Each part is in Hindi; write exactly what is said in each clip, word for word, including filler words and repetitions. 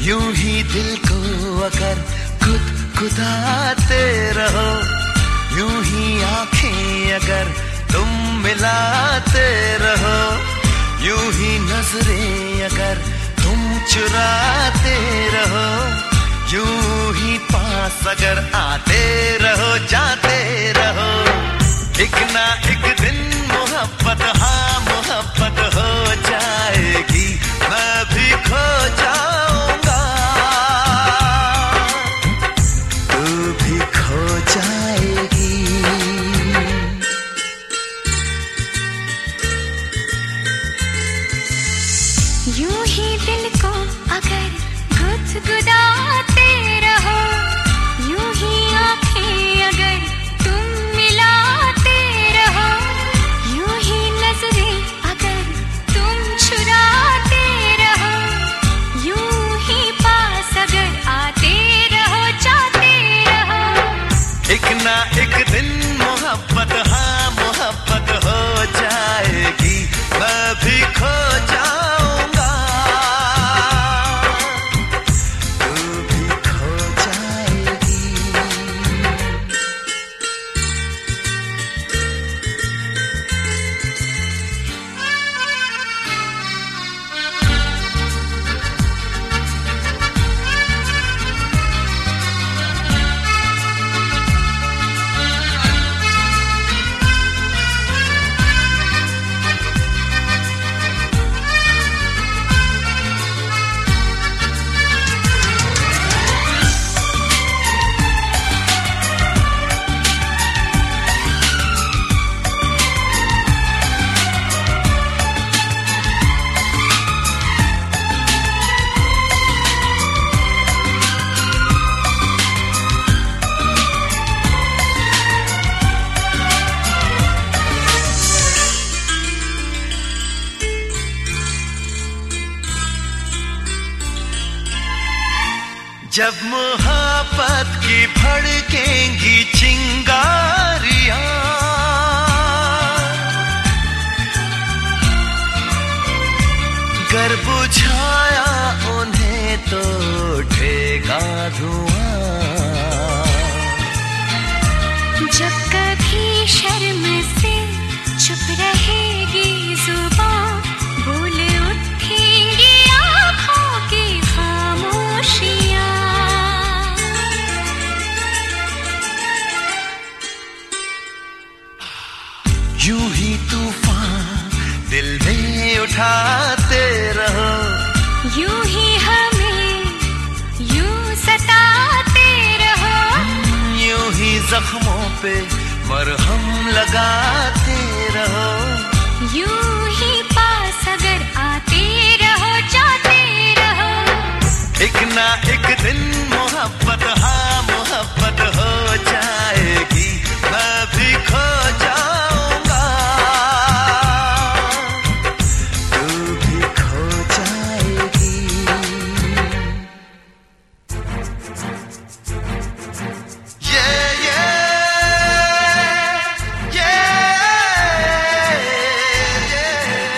यूं ही दिल को अगर गुदगुदाते रहो, यूं ही आंखें अगर तुम मिलाते रहो, यूं ही नजरें अगर तुम चुराते रहो, यूं ही पास अगर आते रहो जाते रहो, एक ना एक दिन मोहब्बत हाँ मोहब्बत हो जाएगी, मैं भी खो जाऊंगा, तू भी खो जाएगी। यूं ही दिल को अगर गुदगुदाते रहो, यूं ही आंखें अगर तुम मिलाते रहो, यूं ही नजरें अगर तुम चुराते रहो, यूं ही पास अगर आते रहो जाते रहो, एक ना एक दिन मोहब्बत हाँ मोहब्बत हो जाएगी, मैं भी खो जाऊंगा, तू भी खो जाएगी। जब मोहब्बत की भड़केंगी चिंगारियां, गर बुझाया उन्हें तो उठेगा धुआं, जब कभी शर्म से चुप रहेगी जुबान, बोल उठेंगी आँखों की खामोशियाँ, यूं ही तूफान दिल में उठाते रहो, यूं ही हमें यूं सताते रहो, यूं ही जख्मों पे मरहम लगाते रहो, यूं ही पास अगर आते रहो जाते रहो, एक ना एक दिन मोहब्बत हाँ मोहब्बत हो जाएगी, मैं भी खो जाऊंगा, तू भी खो जाएगी। Yeah, yeah, yeah, yeah.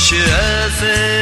ऐसे